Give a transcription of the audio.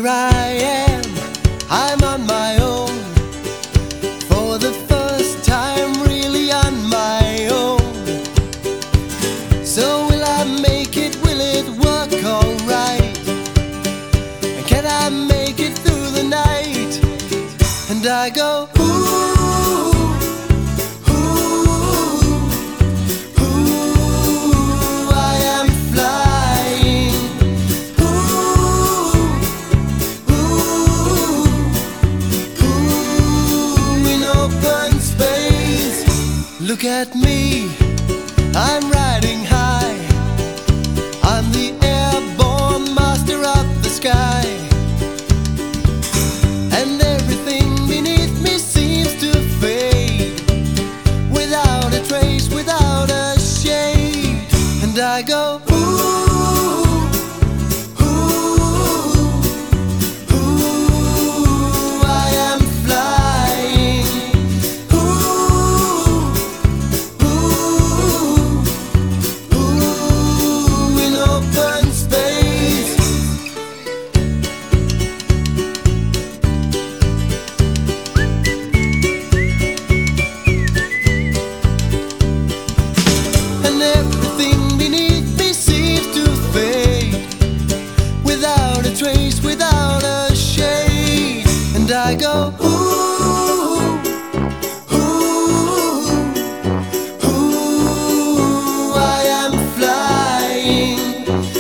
I am, I'm on my own. For the first time, really on my own. So will I make it, will it work alright? And can I make it through the night? And I go, ooh, ooh, ooh, I am flying. Ooh, ooh, ooh, in open space. Look at me, I'm riding high. I'm the airborne master of the sky. And everything beneath me seems to fade, without a trace, without a shade. And I go, ooh, ooh, ooh, I am flying. Ooh, ooh, ooh, in open space. And everything beneath me seems to fade, without a trace, without a shade. And I go, ooh, ooh, ooh, I am flying.